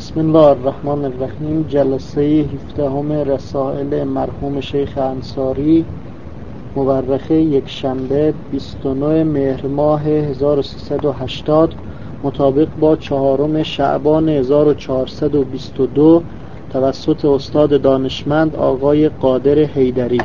بسم الله الرحمن الرحیم. جلسه 17 رسائل مرحوم شیخ انصاری، مورخه یکشنبه 29 مهر ماه 1380 مطابق با 4 شعبان 1422 توسط استاد دانشمند آقای قادر حیدری.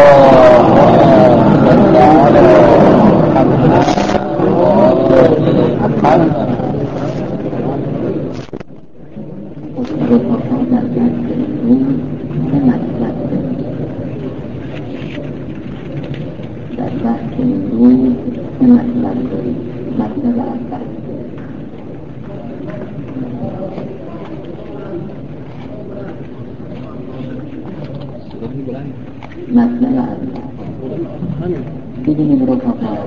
مطلب اول ببینیم رفقا،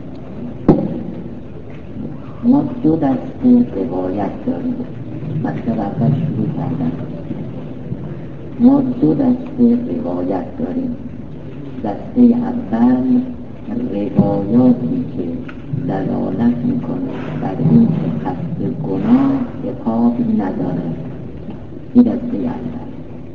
ما دو دسته روایت داریم. مطلب اول شروع کردن. ما دو دسته روایت داریم. دسته اول روایاتی که دلالت میکنه بر این که قصد گناه عقاب نداره. این دسته اول.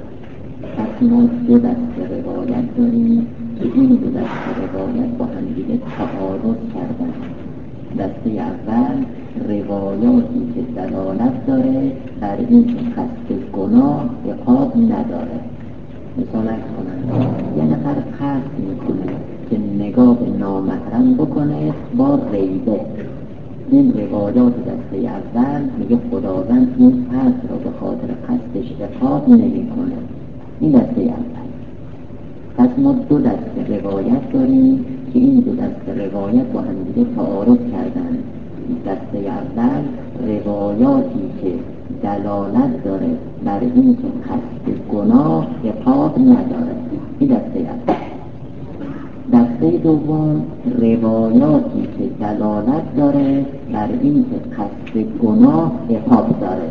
پس ما دو دسته روایت داریم که این دو دسته روایت با هم دیگه تعارض کردن. دسته اول روایاتی که دلالت داره بر این که قصد گناه عقاب نداره. مثال کنم یه نفر قصد میکنه که نگاه به نامحرم بکنه با ریبه. این روایات دسته اول میگه خداوند این قصد را به خاطر قصدش عقاب نمیکنه. این دسته اول. پس ما دو دسته روایت داریم که این دو دسته روایت با هم دیگه تعارض کردن. دسته اول روایاتی که دلالت داره بر این که قصد گناه عقاب نداره. این دسته اول. دسته دوم روایاتی که دلالت داره بر این که قصد گناه عقاب داره.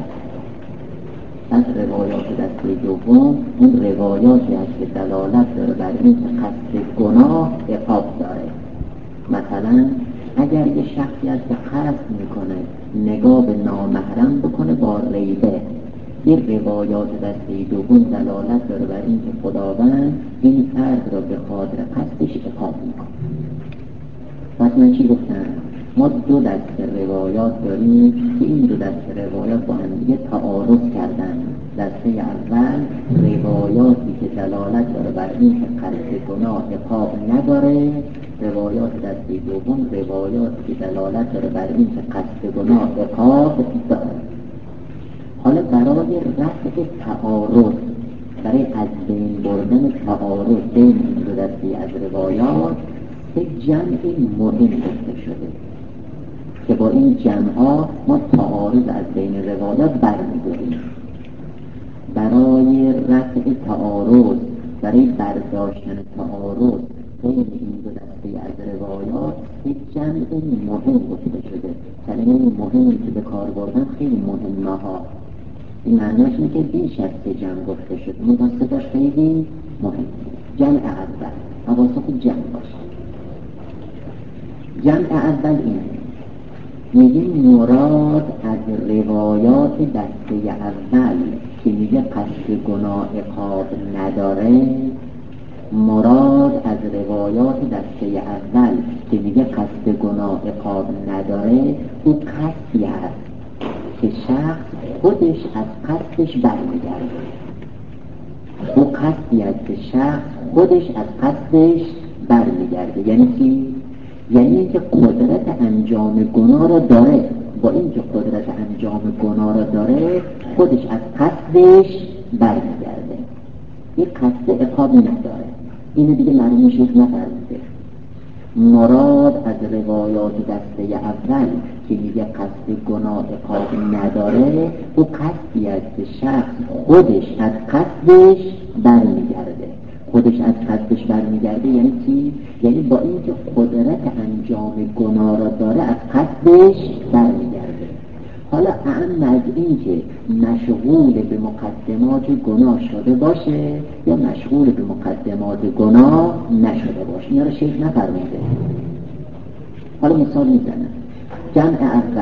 از روایات دسته دوم اون روایاتی هست که دلالت داره بر این که قصد گناه عقاب داره. مثلا اگر یه شخصی از که قصد میکنه نگاه به نامحرم بکنه با ریبه، این روایات دسته دوم دلالت داره بر این که خداوند این فرد را به خاطر قصدش عقاب میکنه. پس من چی گفتم؟ ما دو دسته روایات داریم که این دو دسته روایات با هم دیگه تعارض کردن. دسته اول روایاتی که دلالت داره بر این که قصد گناه عقاب نداره. روایات دسته دوم روایاتی که دلالت داره بر این که قصد گناه عقاب داره. حالا برای رفع تعارض، برای از بین بردن تعارض بین این دو دسته از روایات یک جمع مهم گفته شده که با این جمع‌ها ما تعارض از بین روایات برمی‌داریم. برای رفع تعارض، برای برداشتن تعارض بین این دو دسته از روایات یک جمع مهم گفته شده. کلمه مهمی که به کار بردن خیلی مهمه ها. این معناش اینه که بیش از سه جمع گفته شده. مدرسه خیلی مهم. جمع اول حواستون جمع باشه. جمع اول اینه، میگه مراد از روایات دسته اول که میگه قصد گناه عقاب نداره، مراد از روایات دسته اول که میگه قصد گناه عقاب نداره او قصدی هست که شخص خودش از قصدش برمیگرده. او قصدی هست که شخص خودش از قصدش برمیگرده. یعنی چی؟ یعنی اینکه قدرت انجام گناه را داره. با اینکه قدرت انجام گناه را داره خودش از قصدش برمیگرده. این قصد عقاب نداره. اینو دیگه معلوم شیخ نفرموده. مراد از روایات دسته اول که میگه قصد گناه عقاب نداره او قصدی است که شخص خودش از قصدش برمیگرده. خودش از قصدش برمیگرده یعنی چی؟ یعنی با اینکه قدرت انجام گناه را داره از قصدش برمیگرده. حالا اعم از این که مشغول به مقدمات گناه شده باشه یا مشغول به مقدمات گناه نشده باشه، اینا رو شیخ نفرموده. حالا مثال میزنم. جمع اول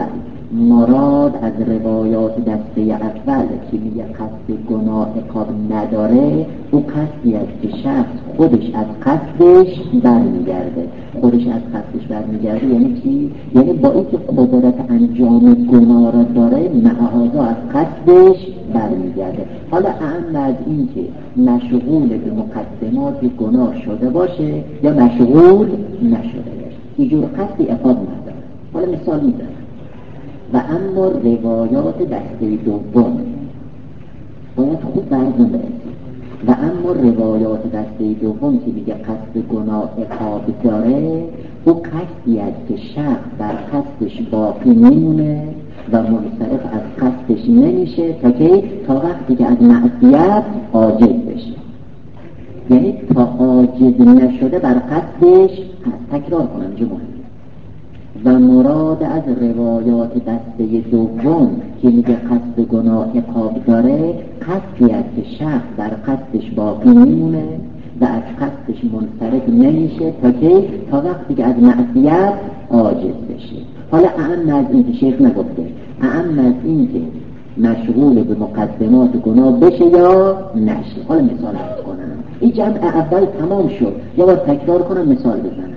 مراد از روایات دسته اول که میگه قصد گناه عقاب نداره، او قصدی است که شخص خودش از قصدش برمیگرده. خودش از قصدش برمیگرده یعنی چی؟ یعنی با اینکه قدرت انجام گناه را داره معاذا از قصدش برمیگرده. حالا اهم از این که مشغول به مقدمات گناه شده باشه یا مشغول نشده باشه، اینجور قصدی عقاب نداره. حالا مثال میزنم. و اما روایات دسته دوم باید خوب برزن برسید. و اما روایات دسته دوم که دیگه قصد گناه عقاب داره، او قصدی است که شخص بر قصدش باقی میمونه و منصرف از قصدش نمیشه تا وقتی که از معصیت عاجز بشه. یعنی تا عاجز نشده بر قصدش هست. تکرار کنم جمعه. و مراد از روایات دسته دوم که میگه قصد گناه عقاب داره، قصدی است که شخص بر قصدش باقی میمونه و از قصدش منصرف نمیشه تا وقتی که از معصیت عاجز بشه. حالا اهم از این که شیخ نگفته، اهم از این که مشغول به مقدمات گناه بشه یا نشه. حالا مثال عرض کنم. این جمع اول تمام شد، یا باید تکرار کنم مثال بزنم.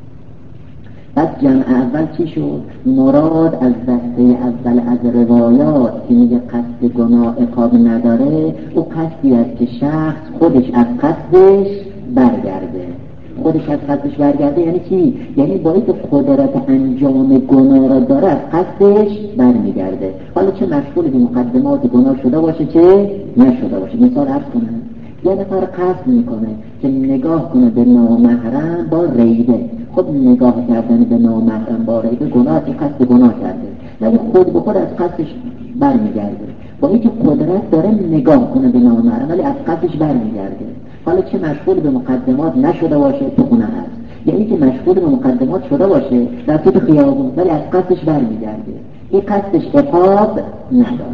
بعد جمع اول چی شد؟ مراد از دسته اول از روایات که میگه قصد گناه عقاب نداره، او قصدی است که شخص خودش از قصدش برگرده. خودش از قصدش برگرده یعنی چی؟ یعنی باید قدرت انجام گناه را داره از قصدش برمیگرده. حالا چه مشغول به مقدمات گناه شده باشه چه نشده باشه. مثال عرض کنم. یه نفر قصد میکنه که نگاه کنه به نامحرم با ریبه. خب نگاه کردن به نامحرم با ریبه گناه، قصد گناه کرده، ولی خود به خود از قصدش برمیگرده. با اینکه قدرت داره نگاه کنه به نامحرم ولی از قصدش برمیگرده. حالا چه مشغول به مقدمات نشده باشه تو خونه هست، یعنی که مشغول به مقدمات شده باشه در تو خیابون ولی از قصدش برمیگرده، این قصدش عقاب نداره.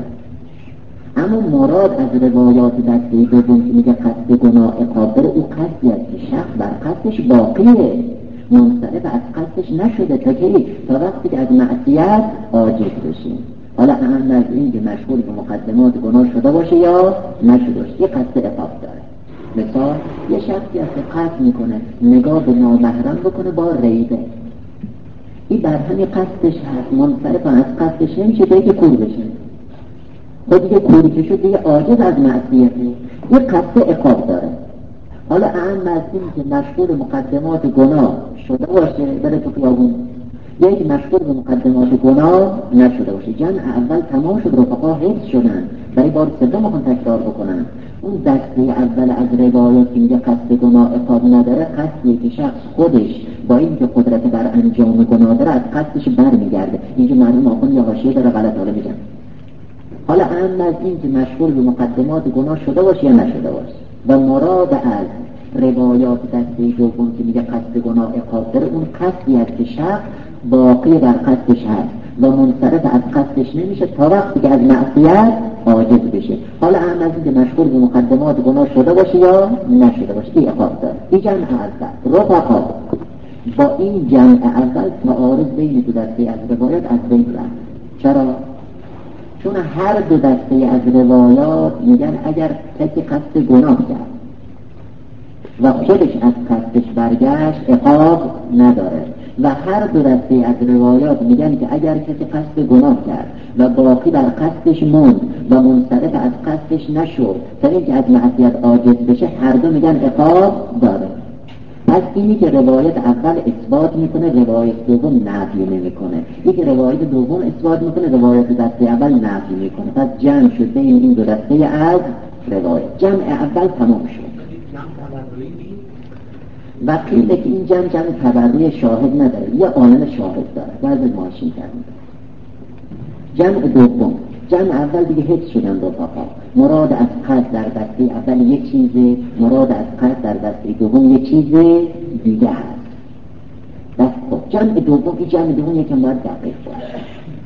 اما مراد از روایات دسته دوم که میگه قصد گناه عقاب داره، او قصدی است که شخص بر قصدش باقیه، منصرف از قصدش نشده تا وقتی که از معصیت عاجز بشه. حالا اهم از این که مشغول به مقدمات گناه شده باشه یا نشده باشه، یه قصد عقاب داره. مثال یه شخصی است که قصد میکنه نگاه به نامحرم بکنه با ریبه، این بر همین قصدش هست، منصرف از قصدش نمیشه تا اینکه کور بشه. خود دیگه کوری که شد دیگه عاجز از معصیته، یه قصد عقاب داره. حالا اهم از این که مشغول مقدمات گناه شده باشه بره تو خیابون، یا اینکه مشغول به مقدمات گناه نشده باشه. جمع اول تمام شد، رفقا حفظ شدن، برای بار سوم میخوان تکرار بکنن. اون دسته اول از روایات که میگه قصد گناه عقاب نداره، قصدی که شخص خودش با اینکه قدرت بر انجام گناه داره از قصدش برمیگرده. اینجا معلوم آخون یا حاشیه داره غلط حالا میگم. حالا اهم از این که مشغول به مقدمات گناه شده باشه یا نشده باشه. و مراد از روایات دسته دوم که میگه قصد گناه عقاب داره، اون قصدی است که شخص باقی بر قصدش هست و منصرف از قصدش نمیشه تا وقتی که از معصیت عاجز بشه. حالا اهم از این که مشغول به مقدمات گناه شده باشه یا نشده باشه، این عقاب داره. این جمع اول رفقا. با این جمع اول تعارض بین دو دسته از روایات از بین رفت. چرا؟ چون هر دو دسته از روایات میگن اگر کسی قصد گناه کرد و خودش از قصدش برگشت عقاب نداره، و هر دو دسته از روایات میگن که اگر کسی قصد گناه کرد و باقی بر قصدش موند و منصرف از قصدش نشد تا اینکه از معصیت عاجز بشه، هر دو میگن عقاب داره. پس اینی که روایت اول اثبات میکنه روایت دوم نفی نمیکنه، این که روایت دوم اثبات میکنه روایت دسته اول نفی میکنه. پس جمع شد بین این دو دسته از روایت. جمع اول تمام شد. و قیل که این جمع تبری شاهد نداره، یه عامل شاهد داره، بعضی ماشین کردن. جمع دوم، جمع اول دیگه حفظ شدن رفقا. مراد از قصد در دسته اول یک چیزه، مراد از قصد در دسته دوم یک چیز دیگه هست. بس خب جمع دوم، این جمع دوم یکم باید دقیق باشه.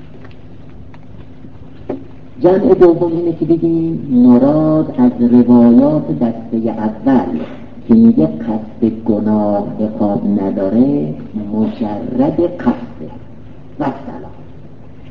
جمع دوم اینه که بگیم مراد از روایات دسته اول که میگه قصد گناه عقاب نداره، مجرد قصده و سلام.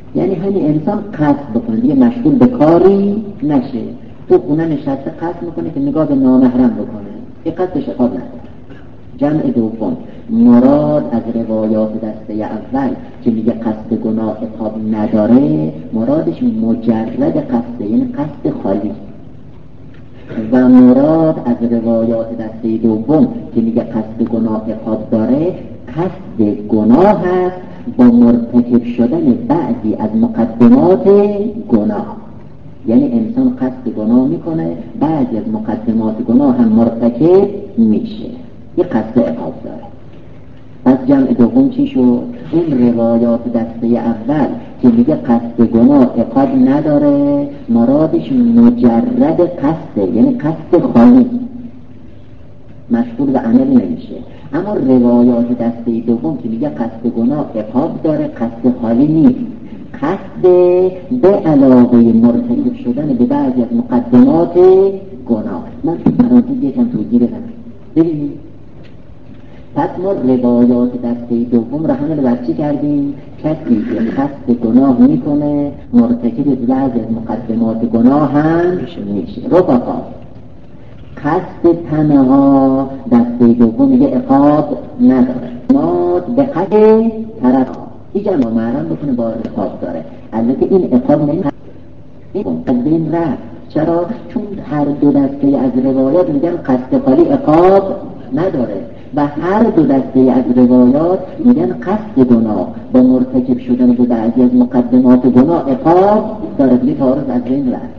یعنی همین انسان قصد بکنه دیگه مشغول به کاری نشه، تو خونه نشسته قصد میکنه که نگاه به نامحرم بکنه، این قصدش عقاب نداره. جمع دوم مراد از روایات دسته اول که میگه قصد گناه عقاب نداره، مرادش مجرد قصد، یعنی قصد خالی. و مراد از روایات دسته دوم که میگه قصد گناه عقاب داره، قصد گناه هست با مرتکب شدن بعضی از مقدمات گناه. یعنی انسان قصد گناه میکنه، بعضی از مقدمات گناه هم مرتکب میشه، یه قصد عقاب داره. پس جمع دوم چی شد؟ این روایات دسته اول که میگه قصد گناه عقاب نداره، مرادش مجرد قصده، یعنی قصد خالی، مشغول به عمل نمیشه. اما روایات دسته دوم که میگه قصد گناه عقاب داره، قصد خالی نیست، قصد به علاوه مرتکب شدن به بعضی از مقدمات گناه. من تو پرانتز یکم توضیح بدم ببینید. پس ما روایات دسته دوم را همه رو برچی کردیم؟ کسی که قصد گناه میکنه مرتکب بعضی از مقدمات گناه هم میشه. رفقا قصد تنها دسته دوم میگه عقاب نداره، ما به قصد طرف اینجا ما معلوم بکنه با عقاب داره. البته این عقاب نمیشه، این از بین رفت. چرا؟ چون هر دو دسته از روایات میگن قصد خالی عقاب نداره و هر دو دسته از روایات میگن قصد گناه با مرتکب شدن به بعضی از مقدمات گناه عقاب داره. دیگه تعارض از بین رفت.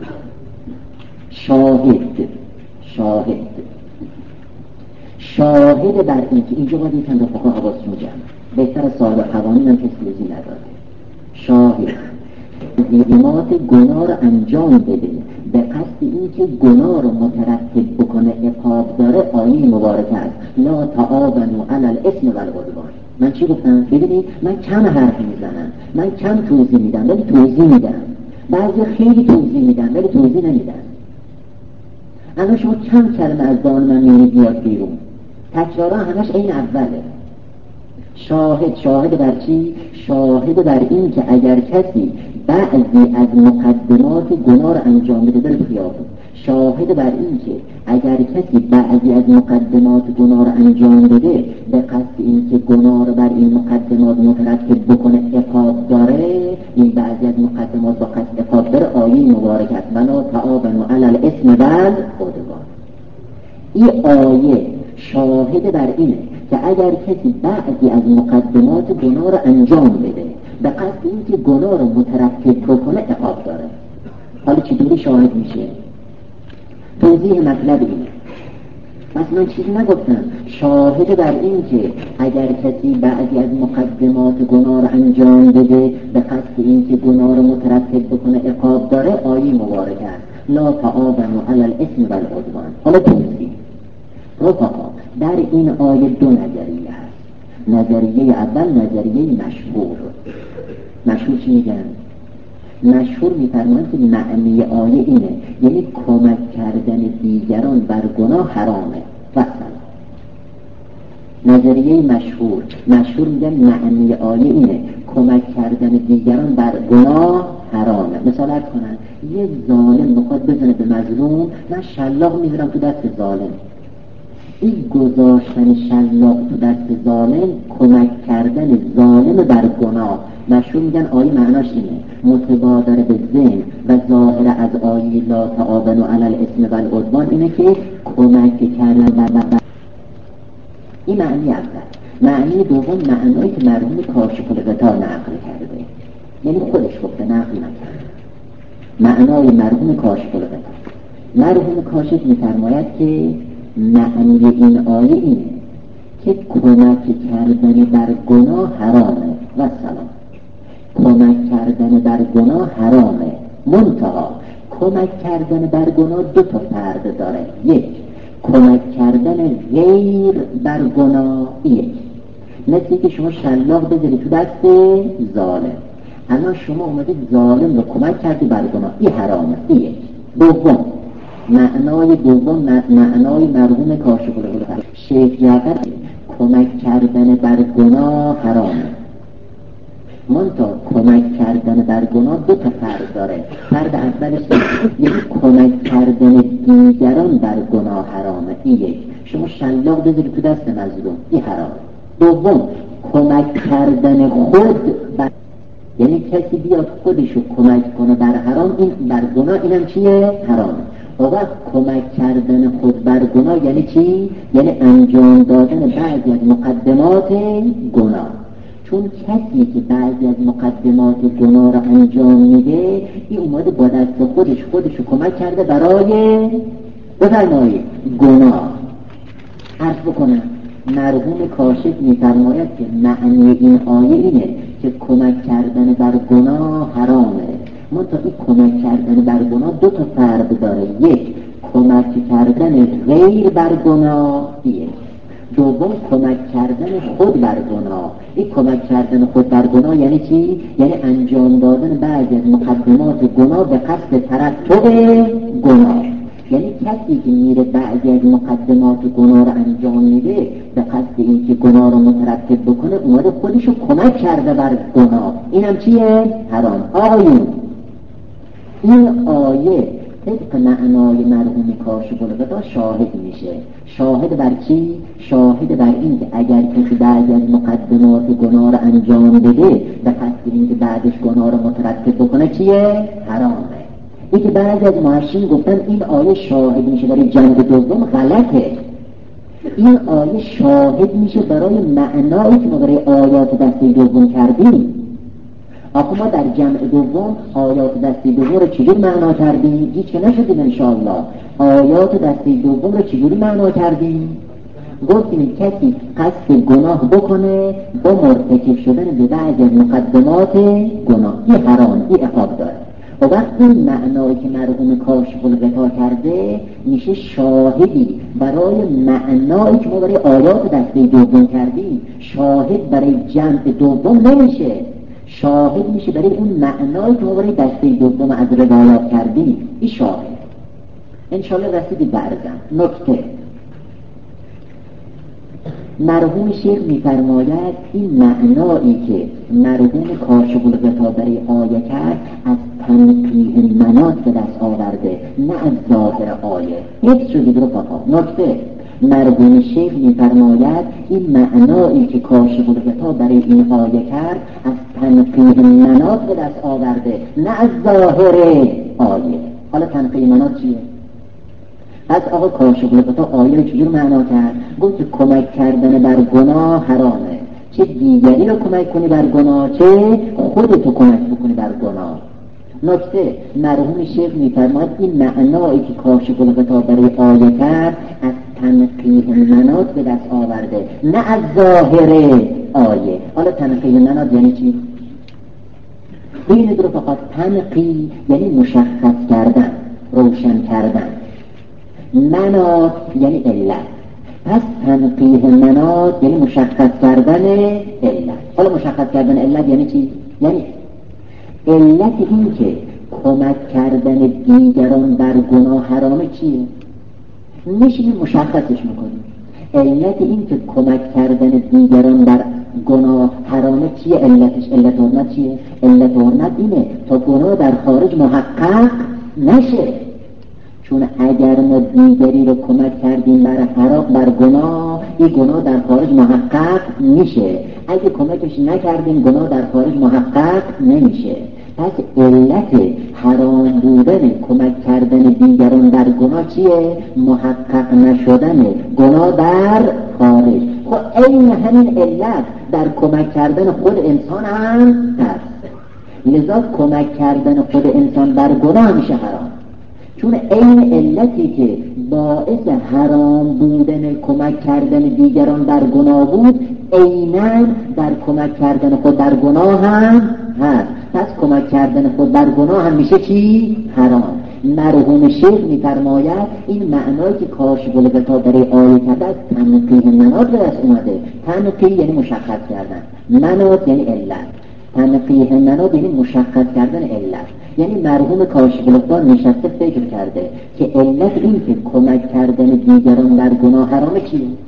شاهد بر این که اینجا باید یکم رفقا حواسشون جمع، بهتر صاحب قوانین هم تسلیزی نداده. شاهد ظلمات گناه رو انجام بده به قصد این که گناه رو مترتب بکنه عقاب داره، آیه مبارکه است لا تعاونوا علی الاثم والعدوان. من چی گفتم؟ ببینید من کم حرف میزنم، من کم توضیح میدم ولی توضیح میدم، بعضی خیلی توضیح میدم ولی توضیح نمیدم. الان شما چند کلمه از دهان من میونید بیاد بیرون، تکرارا همش این اوله. شاهد بر چی؟ شاهد بر این که اگر کسی بعضی از مقدمات گناه رو انجام بده بره خیابون، شاهد بر این که اگر کسی بعضی از مقدمات گناه رو انجام بده به قصد این که گناه رو بر این مقدمات مترتب بکنه عقاب داره، این بعضی از مقدمات با قصد عقاب داره، آیه مبارک است ولا تعاونوا علی الاثم والعدوان. این آیه شاهد بر اینه که اگر کسی بعضی از مقدمات گناه رو انجام بده به قصد این که گناه رو مترتب بکنه عقاب داره. حالا چطوری شاهد میشه؟ توضیح مطلب اینه. پس من چیزی نگفتم، شاهد بر این که اگر کسی بعضی از مقدمات گناه رو انجام بده به قصد این که گناه رو مترتب بکنه عقاب داره، آیه مبارکه است لا تعاونوا علی الاثم والعدوان. حالا توضیح. رفقا در این آیه دو نظریه هست. نظریه اول نظریه مشهور چی میگن؟ مشهور میفرمایند که معنی آیه اینه، یعنی کمک کردن دیگران بر گناه حرامه. نظریه مشهور میگن معنی آیه اینه، کمک کردن دیگران بر گناه حرامه. مثال کنن یه ظالم میخواد بزنه به مظلوم، من شلاق میذارم تو دست ظالم. این گذاشتن شلاق تو دست ظالم کمک کردن ظالم بر گناه. مشهور میگن آیه معناش اینه، متبادر به ذهن و ظاهر از آیه لا تعاونوا علی الاثم والعدوان اینه که کمک کردن بر این معنی اول. معنی دوم معنایی که مرحوم کاشف الغطا نقل کرده، یعنی خودش گفته نقل نکرده. معنای مرحوم کاشف الغطا، مرحوم کاشف میفرماید که معنی این آیه اینه که کمک کردن بر گناه حرامه و سلام. کمک کردن بر گناه حرامه، منتها کمک کردن بر گناه دو تا فرد داره. یک، کمک کردن غیر بر گناه. یک مثل که شما شلاق بذاری تو دست ظالم، اما شما اومدید ظالم رو کمک کردی بر گناه، این حرامه. یک. دوم معنای مرحوم کاشف الغطا شیخ جعفر، کمک کردن بر گناه حرامه. منتها کمک کردن بر گناه دو تا فرد داره. فرد اولش یعنی کمک کردن دیگران بر گناه حرامه. این یک، شما شلاق بذاری تو دست مظلوم، این حرامه. دوم، کمک کردن خود بر، یعنی کسی بیاد خودشو کمک کنه بر حرام، این بر گناه، اینم چیه؟ حرامه. و کمک کردن خود بر گناه یعنی چی؟ یعنی انجام دادن بعضی از مقدمات گناه. چون کسی که بعضی از مقدمات گناه را انجام میده، این اومده با دست خودشو کمک کرده برای بفرمایید گناه. عرض بکنم مرحوم کاشف میفرماید که معنی این آیه اینه که کمک کردن بر گناه حرامه. منتها این کمک کردن بر گناه دو تا فرد داره. یک، کمک کردن غیر بر گناه. یک. دوم، کمک کردن خود بر گناه. این کمک کردن خود بر گناه یعنی چی؟ یعنی انجام دادن بعضی از مقدمات گناه به قصد ترتب گناه. یعنی کسی که میره بعضی از مقدمات گناه رو انجام میده به قصد اینکه گناه رو مترتب بکنه، اومده خودشو کمک کرده بر گناه. اینم چیه؟ حرام. آقایون، این آیه طبق معنای مرحوم کاشف الغطا شاهد میشه. شاهد بر چی؟ شاهد بر این که اگر کسی بعضی از مقدمات گناه رو انجام بده به قصد اینکه بعدش گناه رو مترتب بکنه چیه؟ حرامه. این که بعضی از محشرین گفتن این آیه شاهد میشه برای جنب دوم، غلطه. این آیه شاهد میشه برای معنایی که ما برای آیات دسته دوم کردیم. آخه ما در جمع دوم آیات دسته دوم رو چجوری معنا کردیم؟ هیچ که نشدیم انشاءالله. آیات دسته دوم رو چجوری معنا کردیم؟ گفتیم کسی قصد گناه بکنه با مرتکب شدن به بعضی از مقدمات گناه، این حرام، این عقاب داره. و وقتی معنایی که مرحوم کاشف الغطا کرده میشه شاهدی برای معنایی که ما برای آیات دسته دوم کردیم. شاهد برای جمع دوم نمیشه، شاهد میشه برای اون معنایی که ما برای دسته دوم از روایات کردیم. این شاهد انشاءالله رسیدی برزم. نکته، مرحوم شیخ میفرماید این معنایی که مرحوم کاشف الغطا برای آیه کرد از تنقیح مناط به دست آورده، نه از ظاهر آیه. یک شدید رفقا. نکته، مرحوم شیخ میفرماید این معنایی که کاشف الغطا برای این آیه کرد از تنقیح مناط به دست آورده، نه از ظاهر آیه. حالا تنقیح مناط چیه؟ پس آقا کاشف الغطا آیه رو چجور معنا کرد؟ گفت که کمک کردن بر گناه حرامه. چه دیگری رو کمک کنی بر گناه، چه خودتو کمک بکنی بر گناه. نکته، مرحوم شیخ میفرماید این معنایی که کاشف الغطا برای آیه کرد از تنقیح مناط به دست آورده، نه از ظاهر آیه. حالا تنقیح مناط یعنی چی؟ ببینید رفقا، تنقیح یعنی مشخص کردن، روشن کردن. مناط یعنی علت. پس تنقیح مناط یعنی مشخص کردن علت. حالا مشخص کردن علت یعنی چی؟ یعنی علت این که کمک کردن دیگران بر گناه حرامه چیه؟ میشیم مشخصش میکنیم. علت این که کمک کردن دیگران بر گناه حرامه چیه؟ علتش، علت حرمت چیه؟ علت حرمت اینه تا گناه در خارج محقق نشه. چون اگر ما دیگری رو کمک کردیم بر حرام، بر گناه، این گناه در خارج محقق میشه. اگه کمکش نکردیم گناه در خارج محقق نمیشه. پس علت حرام بودن کمک کردن دیگران در گناه چیه؟ محقق نشدن گناه در خارج. خب این همین علت در کمک کردن خود انسان هم هست. لذا کمک کردن خود انسان بر گناه میشه حرام. چون این علتی که باعث حرام بودن کمک کردن دیگران بر گناه بود، عیناً در کمک کردن خود بر گناه هم هست. پس کمک کردن خود بر گناه هم میشه چی؟ حرام. مرحوم شیخ میفرماید این معنایی که کاشف الغطا برای آیه کرده از تنقیح مناط به دست اومده. تنقیح یعنی مشخص کردن، مناط یعنی علت. تنقیح مناط یعنی مشخص کردن علت. یعنی مرحوم کاشف الغطا نشسته فکر کرده که علت این که کمک کردن دیگران در گناه حرامه چیه؟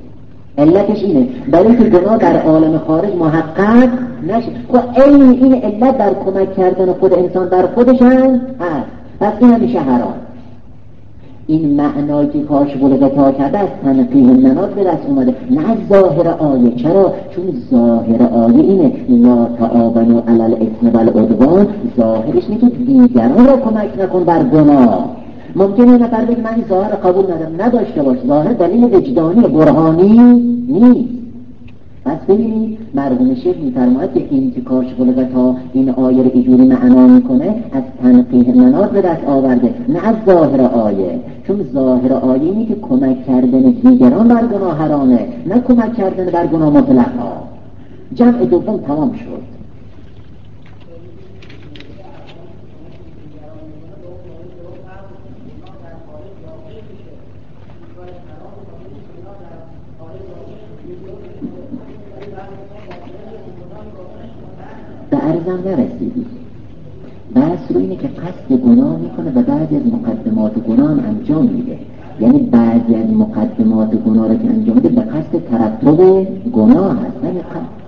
علتش اینه برای که گناه در عالم خارج محقق نشه. خب این علت در کمک کردن خود انسان در خودش هست، پس این همیشه حرام. این معنایی که کاشف الغطا کرده از تنقیح المناط به دست اومده، نه ظاهر آیه. چرا؟ چون ظاهر آیه اینه لا تعاونوا علی الاثم والعدوان، ظاهرش اینه که دیگران را کمک نکن بر گناه. ممکنه نفر بگه من این ظاهر قبول نداشته باش، ظاهر دلیل وجدانی برهانی نیست. پس ببینید مرحوم شیخ می‌فرماید که این که کاشف الغطا این آیه رو اینجوری معنا میکنه از تنقیح مناط به دست آورده، نه از ظاهر آیه. چون ظاهر آیه اینه که کمک کردن دیگران بر گناه حرامه، نه کمک کردن بر گناه مطلقا. جمع دوم تمام شد. به عرضم نرسیدی. بحث رو اینه که قصد گناه میکنه و بعضی از مقدمات گناه انجام میده. یعنی بعضی از مقدمات گناه رو که انجام میده به قصد ترتب گناه هست، نه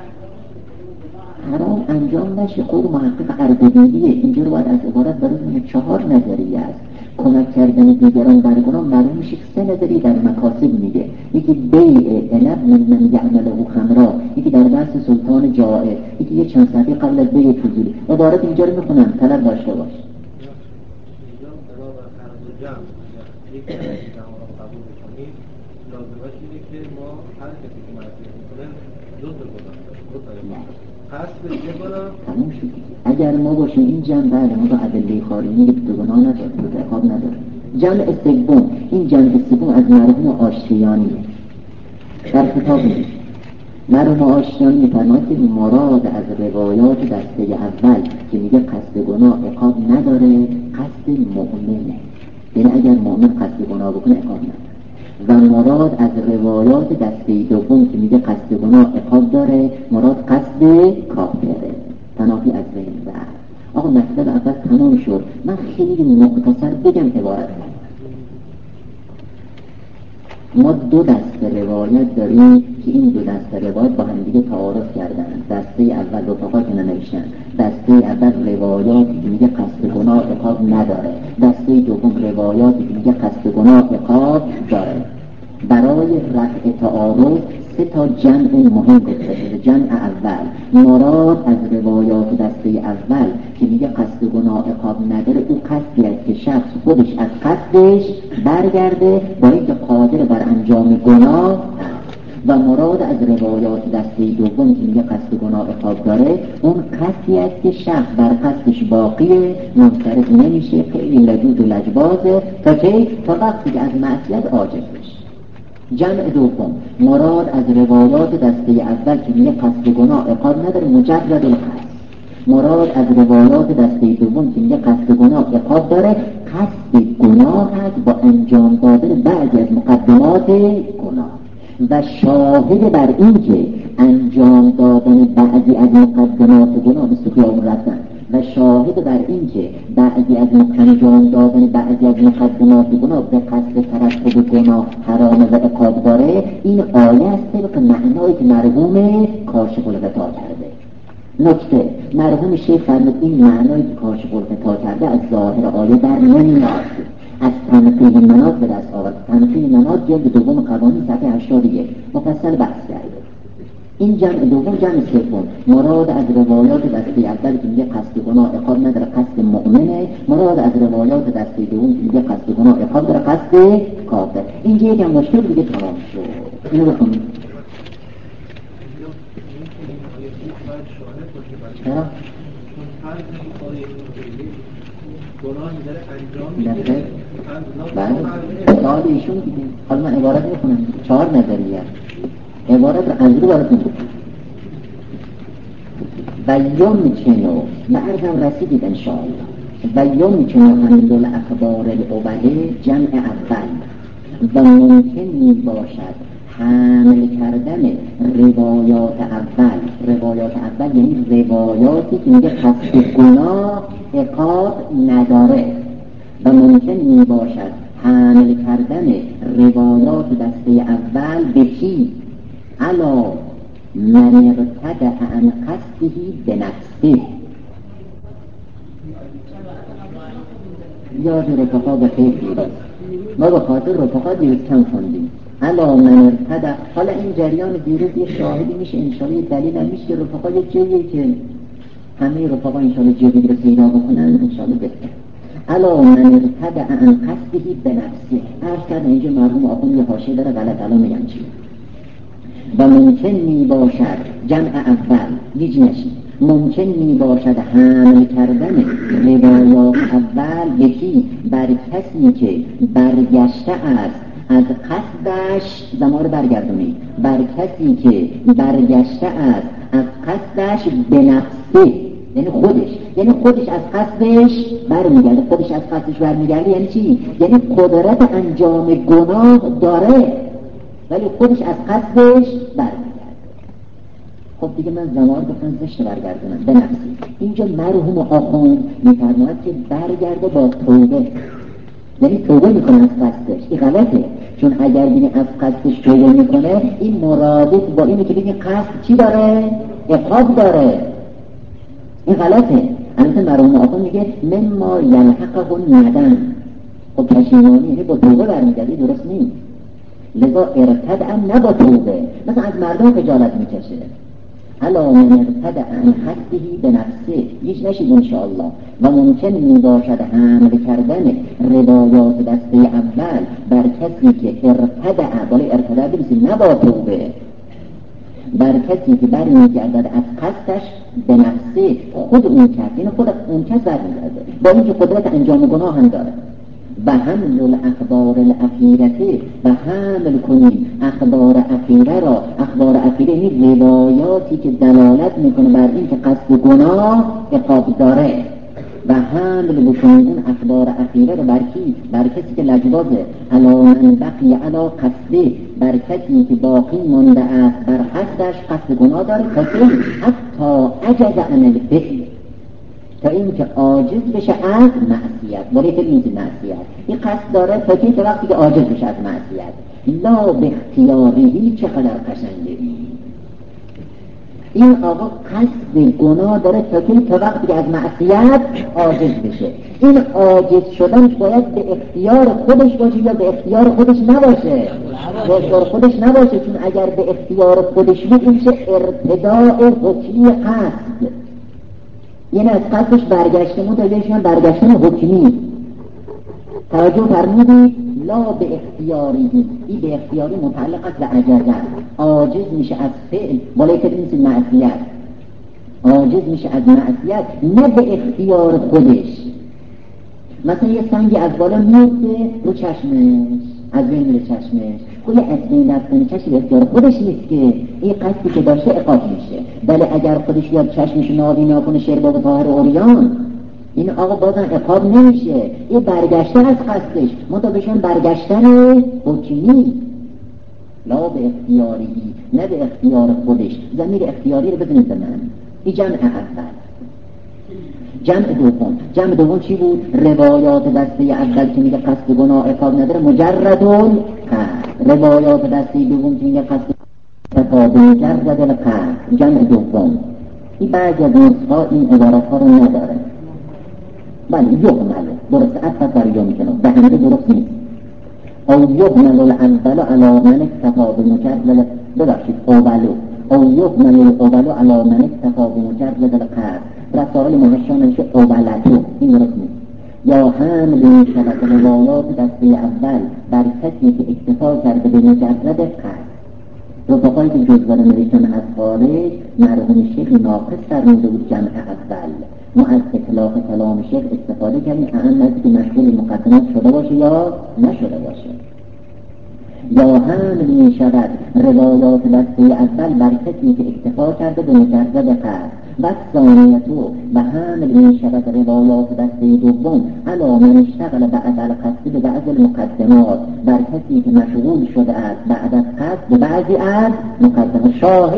حرام انجام نشه. قول محقق اردبیلیه اینجا رو باید از عبارت برای 4 نظریه است. کمک کردن دیگران بر گناه معلوم میشه 3 نظریه در مکاسب میگه. یکی بیع عنب من یعمله خمرا، یکی در بحث سلطان جائر، یکی یه چند صفحه قبل از بیع فضولی. عبارت اینجا رو میخونم، طلب داشته باش. لازمش اینه که ما هر کسی که معصیت میکنه دو تا گناه قصد یه گناه تموم شد. اگر ما باشیم این جمع بعد ما با ادله خارجی دو گناه نداره، دو عقاب نداره. جمع سوم، این جمع سوم از مرحوم آشتیانی در کتاب نیست. مرحوم آشتیانی می‌فرماید که مراد از روایات دسته اول که میگه قصد گناه عقاب نداره، قصد مؤمنه. یعنی اگر مؤمن قصد گناه بکنه عقاب نداره. و مراد از روایات دسته دوم که میگه قصد گناه عقاب داره، مراد قصد کافره، تنافی از بین بعد. آقا مطلب اول تمام شد. من خیلی مختصر بگم عبارت ما 2 دسته روایت داریم که این 2 دسته روایت با هم دیگه تعارض کردن. دسته اول رفقا که ننوشتن، دسته اول روایاتی که میگه قصد گناه عقاب نداره، دسته دوم روایاتی که میگه قصد گناه عقاب داره. برای رفع تعارض 3 تا جمع مهم گذاشته شده. جمع اول مراد از روایات دسته اول که میگه قصد گناه عقاب نداره، او قصدی است که شخص خودش از قصدش برگرده با اینکه قادر بر انجام گناه. و مراد از روایات دسته دوم که میگه قصد گناه عقاب داره، اون قصدی است که شخص بر قصدش باقیه، منصرف نمیشه، خیلی لجوج و لجبازه تا وقتی که از معصیت عاجز بشه. جمع دوم مراد از روایات دسته اول که میگه قصد گناه عقاب نداره، مجرد القصد. مراد از روایات دسته دوم که میگه قصد گناه عقاب داره، قصد گناه هست با انجام دادن بعضی از مقدمات گناه. و شاهد بر این که انجام دادن بعضی از مقدمات گناه مثل خیابون رفتن و شاهد بر این که بعضی از انجام دادن بعضی از مقدمات گناه به قصد ترتب گناه حرام و عقاب داره، این آیه است طبق معنایی که مرحوم کاشف الغطا کرده. نکته مرحوم شیخ فرمود این معنایی که کاشف الغطا کرده از ظاهر آیه در نمیاد، از تنقیح مناط به دست آورد. تنقیح مناط جلد دوم قوانین صفحه 81 مفصل بحث کرده. این جمع دوم جمع سوم مراد از روایات دسته اول که میگه قصد گناه عقاب نداره، قصد مؤمنه. مراد از روایات دسته دوم که میگه قصد گناه عقاب داره، قصد کافر. اینجا یکم مشکل دیگه تمام شد. اینو بخونید. چرا؟ بله سوال ایشون دیدیم. حالا من عبارت میخونم 4 نظریه عبارت رو از رو براتون بکنم. و یمکنو معرضم رسیدید انشاءالله. و یمکنو حمل الاخبار الاوله جمع اول و ممکن می باشد حمل کردن روایات اول یعنی روایاتی که میگه قصد گناه عقاب نداره، و ممکن می باشد حمل کردن روایات دسته اول به چی؟ الا من ارتدع عن قصده بنفسه. یاد رفقا به خیر بیرید، ما به خاطر رفقا دیروز کم خوندیم. الا من ارتدع، حالا این جریان دیروز یه شاهدی میشه، انشاءالله دلیل هم میشه که رفقا یه جاییه که همه رفقا انشاءالله جایی رو پیدا بکنن انشاءالله بهتر. الا من ارتدع عن قصده بنفسه. عرض کردن اینجا مرحوم آخوند یه حاشیه داره غلط الان میگن چی و ممکن می باشد جمع اول گیج نشید، ممکن می باشد حمل کردن روایات اول یکی بر کسی که برگشته است از قصدش، زمان برگردونید، بر کسی که برگشته است از قصدش به نفسه، یعنی خودش از قصدش برمیگرده. خودش از قصدش برمیگرده یعنی چی؟ یعنی قدرت انجام گناه داره ولی خودش از قصدش برمیگرده. خب دیگه من زمان گفتم زشت برگردونم به نفسی. اینجا مرحوم آخوند میفرماید که برگرده با توبه، یعنی توبه میکنه از قصدش. این غلطه، چون اگر بینی از قصدش توبه میکنه این مرادف با اینه که بینی قصد چی داره؟ عقاب داره. این غلطه. البته مرحوم آخوند میگه مما یلحقه ندم. خب پشیمانی با توبه برمیگرده درست نیست، لذا ارتدع نه با توبه، مثلا از مردم خجالت میکشه. الا من ارتدع عن حده به نفسه، هیچ نشید انشاءالله. و ممکن میباشد حمل کردن روایات دسته اول بر کسی که ارتدع، بالا ارتدع بریسید نه با توبه، بر کسی که برمیگردد از قصدش به نفسه، خود اون کس، یعنی خود اون کس برمیگرده با اینکه قدرت انجام گناه هم داره. و حمل الاخبار الاخیرته، و حمل کنیم اخبار اخیره را. اخبار اخیره این روایاتی که دلالت میکنه بر این که قصد گناه عقاب داره، و حمل بکنیم اون اخبار اخیره را بر کی؟ بر کسی که لجبازه. علا من بقی علا قصده، بر کسی که باقی مانده است بر قصدش، قصد گناه داره حتی عجز عن الفعل، تا این که عاجز بشه از معصیت. ولی که این معصیت این قصد داره تا که وقتی که عاجز بشه از معصیت. لا به اختیاری، چقدر قشنگه این آقا قصد گناه داره تا وقتی که از معصیت عاجز بشه. این عاجز شدن باید به اختیار خودش باشه یا به اختیار خودش نباشه؟ به اختیار خودش نباشه، چون اگر به اختیار خودش بود این میشه ارتداء حکمی قصد، یعنی از قصدش برگشته متوجهشون برگشتن حکمی. توجه فرمودید؟ لا به اختیاری، این به اختیاری متعلق است به عجزه، عاجز میشه از فعل، بالای که نیست معصیت، عاجز میشه از معصیت نه به اختیار خودش. مثلا یه سنگی از بالا میفته رو چشمش، از بین میره چشمش، خود از بین رفتن چشم به اختیار خودش نیست که این قصدی که داشته عقاب میشه. ولی اگر خودش یاد چشمش نابینا کنه شرباب طاهر اوریان، این آقا بازم عقاب نمیشه، این برگشته از قصدش، مطابقشون برگشتن حکمی. لا به اختیاری، نه به اختیار خودش. ضمیر اختیاری رو بزنید به من. این جمع اول. جمع دوم چی بود؟ روایات دسته اول که میگه قصد گناه عقاب نداره مجردون قصد، روایات دسته دوم که میگه قصد عقاب مجرد القصد. جمع دوم این بعضی از نسخه‌ها این عبارت ها رو نداره. بله یحمل درست اصلا فریا میکنه به همه درست نیست. او یحمل الاول علی من اکتفا بمجرد، ببخشید او یحمل الاول علی من اکتفا بمجرد القصد. رسائل محشا نمیشه اولتو، این درست نیست. یا حمل این شبت روایات دسته اول بر کسی که اکتفا کرده به مجرد قصد. رفقایی که جزوه نوشتن از خارج مرحوم شیخ ناقص فرموده بود جمع اول. ما از اطلاق کلام شیخ استفاده کردیم، اهم است که مشغول مقدمات شده باشه یا نشده باشه. یا حمل می شود روایات دسته اول بر کسی که اکتفا کرده به مجرد قصد. و ثانیتو و حمل می شود روایات دسته دوم علی من اشتغل بعد القصد به بعض المقدمات، بر کسی که مشغول شده است بعد از قصد به بعضی از مقدمات.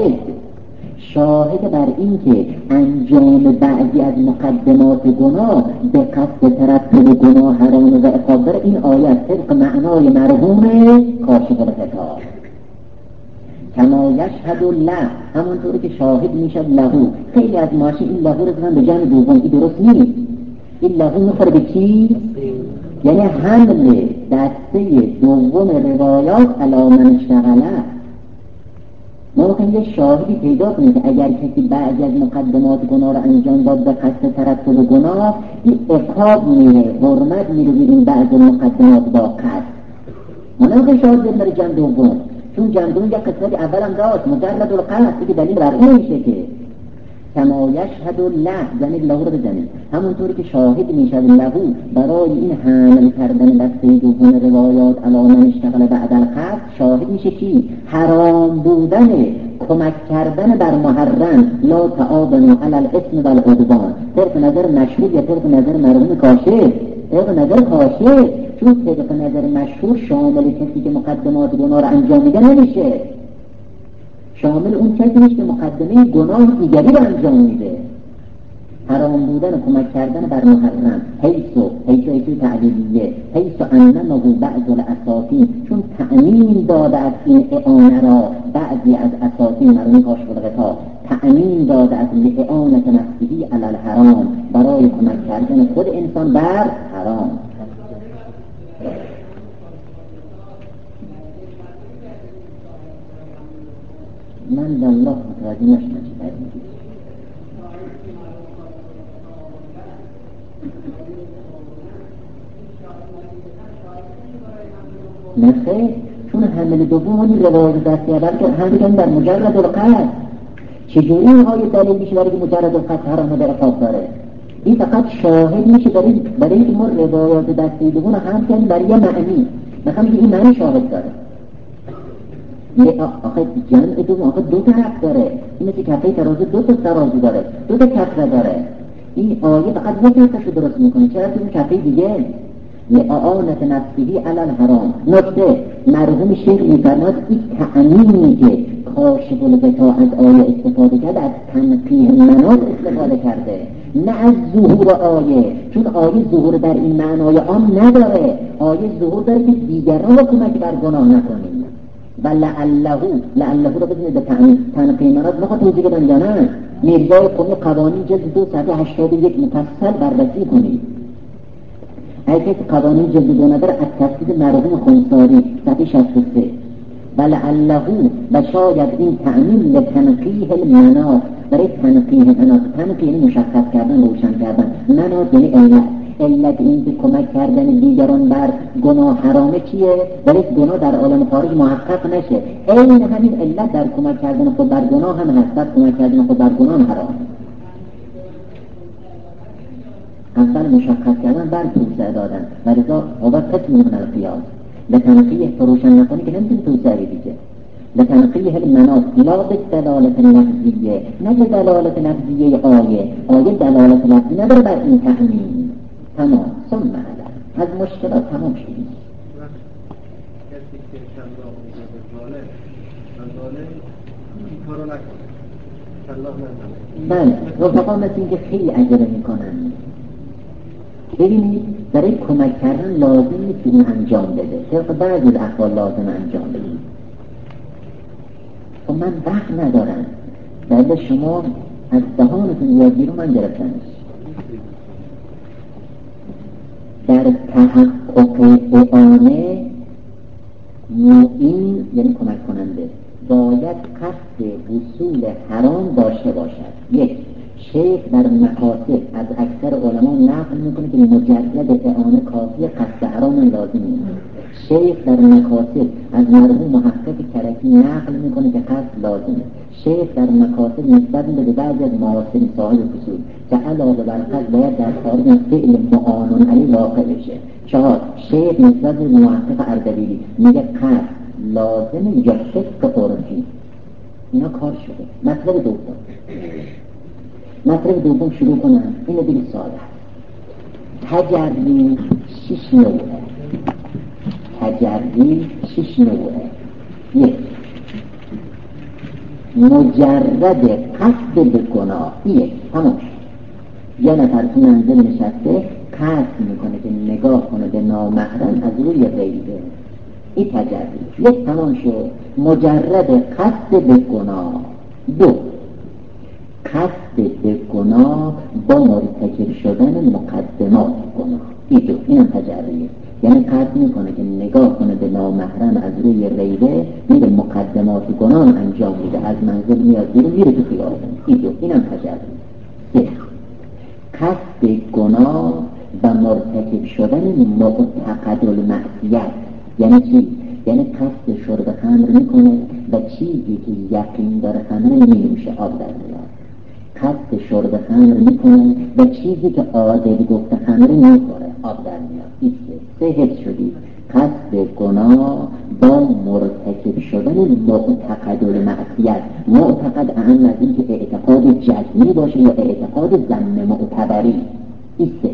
شاهد بر این که انجام بعضی از مقدمات گناه به قصد ترتب گناه حرام و عقاب داره این آیت طبق معنای مرحوم کاشف الغطا. کما یشهد له، همونطوری که شاهد میشد لهو. خیلی از ماشین این لهو رو زدن به جمع دوم، این درست نیست. این لهو میخوره به چی؟ یعنی حمل دسته دوم روایات علی من اشتغله. ما میخوایم یه شاهدی پیدا کنیم که اگر کسی بعضی از مقدمات گناه رو انجام داد به قصد ترتب گناه، این عقاب میره، حرمت میره این بعض مقدمات با قصد. ما نمیخوایم شاهد بریم برای جمع دوم، چون جمع دوم یک قسمت اول هم داشت مجرد القصد که دلیل بر اون میشه که کما یشهد له، زمین لهو رو بزنید، همونطوری که شاهد میشد لهو برای این حمل کردن دسته دوم روایات علی من اشتغل بعد القصد، شاهد میشه چی؟ حرام بودن کمک کردن بر محرم، لا تعاونوا علی الاثم والعدوان. طرف نظر مشهور یا طرف نظر مرحوم کاشف؟ طرف نظر کاشف، چون طرف نظر مشهور شامل کسی که مقدمات گناه رو انجام میده نمیشه، شامل اون کسی نیست که مقدمه گناه دیگری رو انجام میده. حرام بودن و کمک کردن بر محرم، حیث تعلیلیه، حیث انمه بعض الاساطین، چون تأمین داده از این اعانه را بعضی از اساطین مرحوم کاشف الغطا تأمین داده از لإعانة نفسه علی الحرام، برای کمک کردن خود انسان بر حرام. من والله متوجه نشدم چی باید میگید. نخیر، چون حمل دومی روایت دستی اول که همین در مجرد القصد، چجوری اینها یه دلیل میشه برای که مجرد القصد حرام در عقاب داره؟ این فقط شاهد میشه برای که ما روایات دستی دوم هم کنیم برای یه معنی، مثلا این معنی شاهد داره. آخه جمع دوم آخه دو طرف داره، این مثل کفه ترازو دو تا ترازو داره، دو تا کفه داره. این آیه فقط یک کفش رو درست میکنه، چرا تو کفه دیگه؟ لإعانة نفسه علی الحرام. نکته مرحوم شیخ میفرماد این تأمینی که کاشف الغطا از آیه استفاده کرده از تنقیح مناط استفاده کرده، نه از ظهور آیه، چون آیه ظهور در این معنای عام نداره. آیه ظهور داره که دیگران رو کمک بر گناه نکنیم. و لعله رو بزنید به تنقیح مناط نخواه توضیح بدن یا نه؟ میرزای قومی قوانین جلد 2 صفحه 81 مفصل بررسی کنید. اگه قوانین جلد 2 نداره از تفسیر مرحوم خنساری صفحه 63. ولعله و شاید این تعمیل لتنقیح المناط، برای تنقیح مناط، تنقیح مشخص کردن، روشن کردن، مناط یعنی علت این که کمک کردن دیگران بر گناه حرامه چیه؟ برای گناه در عالم خارج محقق نشه. این همین علت در کمک کردن خود بر گناه هم هست، کمک کردن خود بر گناه حرام. اول مشخص کردن بعد توسعه دادن، ولذا هو قسم من القیاس. لتنقیح فروشن نکنی که نمیتونی توسعه دیگه. لتنقیح المناط لا بالدلالت لفظیه، نه به دلالت لفظیه آیه دلالت لفظی نداره بر این تأمین. تمام ثم علا از مشکلات تمام شدیم. کسی که شمرا میگه به ظالم این کارو نکنه، الله نکنه. بله، رفقا مثل این که خیلی عجله میکنن. ببینید برای کمک کردن لازم نیست که این انجام بده، طبق بعضی احوال لازم انجام بده. خب من وقت ندارم، بعد شما از دهانتون یادگیری رو من گرفتنش. در تحقق اعانه معین یعنی کمک کننده باید قصد وصول حرام داشته باشد. یک، شیخ در مقاصد از اکثر علما نقل میکنه که مجرد اعانه کافی قصد حرام لازم نیست. شیخ در مقاصد از مرحوم محقق کرکی نقل میکنه که قصد لازمه. شیخ در مقاصد نسبت به بعضی از معاصرین صاحب فصول که علاوه بر قصد باید در خارج از فعل معانون علی واقع بشه. 4، شیخ نسبت به محقق اردبیلی میگه قصد لازمه یا فسق عرفی. اینا کار شده. مطلب دوم شروع کنم. اینو دیگه ساده. تجربی 6 نوعه. تجربی 6 نوعه. 1، مجرد قصد به گناه. تمام. یه نفر تو منزل نشسته قصد میکنه که نگاه کنه به نامحرم از روی غیبه. این تجربه یک تمام شد مجرد قصد به گناه. دو، قصد به گناه با مرتکب شدن مقدمات گناه. اینم تجربه، یعنی قصد میکنه که نگاه کنه به نامحرم از روی ریبه، میره مقدمات گناه انجام میده، از منزل میاد بیرون میره تو خیابون. اینم تجربه. سه، قصد گناه و مرتکب شدن معتقد المعصیت. یعنی چی؟ یعنی قصد شرب خمر میکنه و چیزی که یقین داره خمر نمیشه آب در میاد. قصد شرب خمر میکنه و چیزی که عادل گفته خمر نمیخوره آب در میاد. سه حفظ شدی. قصد گناه با مرتکب شدن معتقد المعصیت. معتقد اهم از این که اعتقاد جزمی باشه یا اعتقاد ضمن معتبری. سه.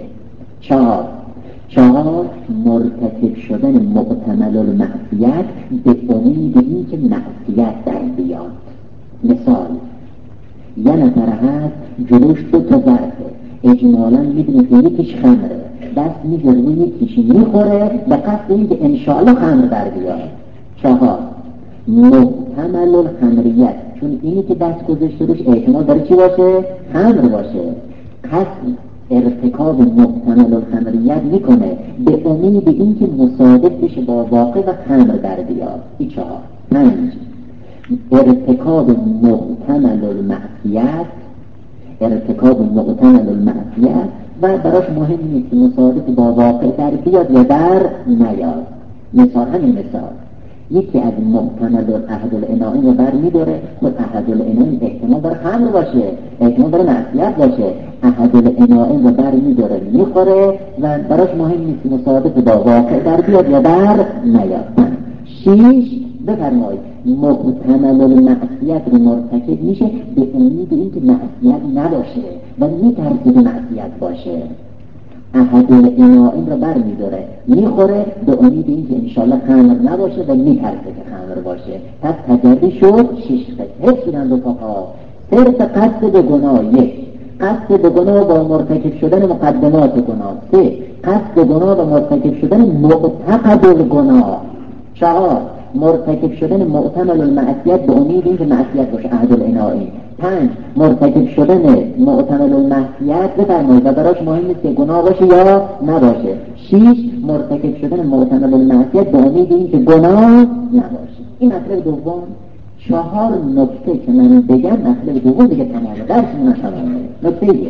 چهار مرتکب شدن محتمل المعصیت به امید این که معصیت در بیاد. مثال، یه نفر هست جلوش 2 ظرفه، اجمالا میدونه که یکیش خمره، دست میذاره یکیش میخوره به قصد این که انشاءالله خمر در بیاد. 4 محتمل الخمریت، چون اینی که دست گذاشته روش احتمال داره چی باشه؟ خمر باشه. قصد ارتکاب محتمل الخمریت میکنه به امید این که مصادف بشه با واقع و خمر در بیاد. 5 ارتکاب محتمل المعصیت و براش مهم نیست که مصادف با واقع در بیاد یا در نیاد. همین مثال یکی از محتمل احد العناین رو بر میداره، خود احد العناین احتمال داره خمر باشه، احتمال داره معصیت باشه، احد العناین رو بر میداره میخوره و براش مهم نیست که مصادف با واقع در بیاد یا در نیاد. 6 بفرمایید محتمل المعصیت رو مرتکب میشه به امید اینکه معصیت نباشه و میترسه که معصیت باشه. احد العناین رو بر میداره میخوره به امید اینکه انشالله خمر نباشه و میترسه که خمر باشه. پس تجربی شد 6 قسم. حفظ شدن رفقا. صرف قصد به گناه. 1 قصد به گناه با مرتکب شدن مقدمات گناه. 3 قصد به گناه با مرتکب شدن معتقد الگناه. 4 مرتکب شدن محتمل المعصیت به امید اینکه معصیت باشه احد العناین. 5 مرتکب شدن محتمل المعصیت بفرمایید و براش مهم نیست که گناه باشه یا نباشه. 6 مرتکب شدن محتمل المعصیت به امید اینکه گناه نباشه. این مطلب دوم. 4 نکته که من بگم مطلب دوم دیگه تمامه، درسمون نشمونه. نکته 1،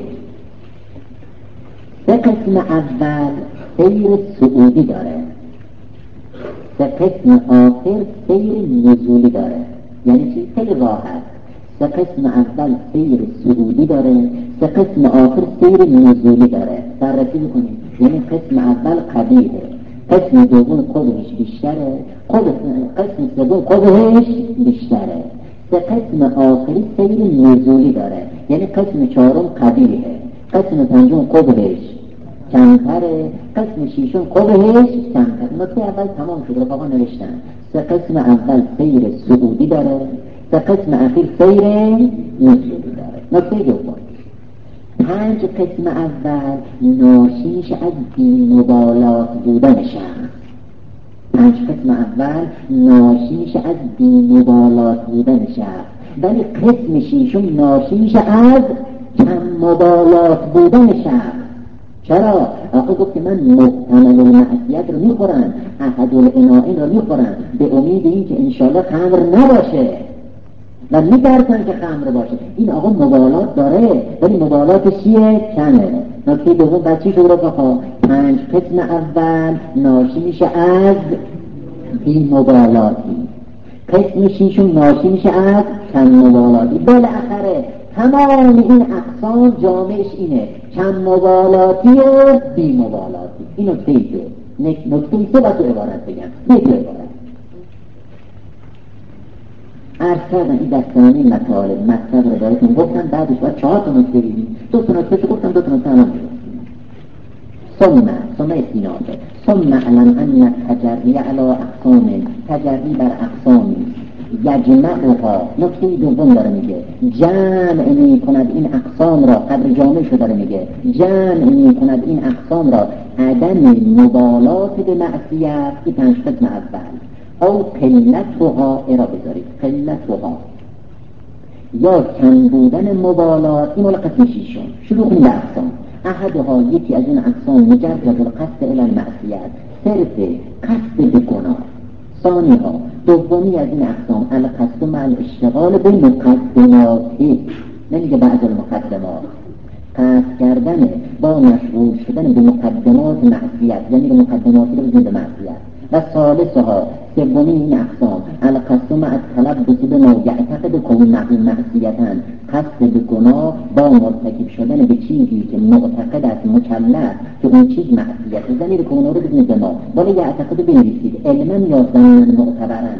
3 قسم اول سیر صعودی داره، 3 قسم آخر سیر نزولی داره. یعنی چی؟ خیلی راحت. 3 قسم اول سیر صعودی داره، 3 قسم آخر سیر نزولی داره. بررسی میکنیم. یعنی قسم اول قبیحه، قسم دوم قبحش بیشتره، قسم سوم قبحش بیشتره. 3 قسم آخری سیر نزولی داره. یعنی قسم 4 قبیحه، قسم 5 قبحش کمتره، قسم 6 قبحش کمتره. نکته اول تمام شد. رفقا نوشتن 3 قسم اول سیر صعودی داره، 3 قسم اخیر سیر نزولی داره. نکته دوم، 5 قسم اول ناشیش از بی‌مبالات بودن شخص. 5 قسم اول ناشیش از بی‌مبالات بودن شخص، ولی قسم 6 ناشیش از کم مبالات بودن شخص. چرا؟ آقا گفت که من محتمل المعصیت رو میخورم، احد العناین رو میخورم به امید این که انشالله خمر نباشه و میترسن که خمر باشه. این آقا مبالات داره ولی مبالاتش چیه؟ کمه. نکته دوم بچی شد رفقا. 5 قسم اول ناشی میشه از بی مبالاتی، قسم 6 ناشی میشه از کم مبالاتی. بالاخره تمام این اقسام جامعش اینه، کم مبالاتی و بی مبالاتی. این نکته 2. نکته 3 با تو عبارت بگم. 2 عبارت عرض کردم. این دستانی مطلب رو دارتون گفتم، بعدش باید 4 تا نکته بگیم. 2 تا نکته گفتم، 2 تا نکته الان بگیم. ثم استینافه ثم علم ان تجری علی اقسام، تجری بر اقسامی یجمعها. نکته دوم داره میگه جمع میکند این اقسام را، قدر جامع شو داره میگه جمع میکند این اقسام را عدم مبالات به معصیت. این 5 قسم اول. او قلتها را بذارید، قلتها یا کم بودن مبالات. این قسم شیشم شروع کنیم به اقسام. احدها یکی از این اقسام مجرد القصد الی المعصیت، صرف قصد به گناه. ثانیها دومی از این اقسام القصد مع الاشتغال به مقدماتی، نمیگه بعض المقدمات، قصد کردن با مشغول شدن به مقدمات معصیت، یعنی به مقدماتی رو بزنید به معصیت. و ثالثها سومی این اقسام القصد مع التلبس بما یعتقد کون معصیتا، قصد به گناه با مرتکب شدن به چیزی که معتقد است مکلف که اون چیز معصیت، زمیر که اون رو بزنید به ما ولی یعتقد بنویسید علما یا زمین معتبرا.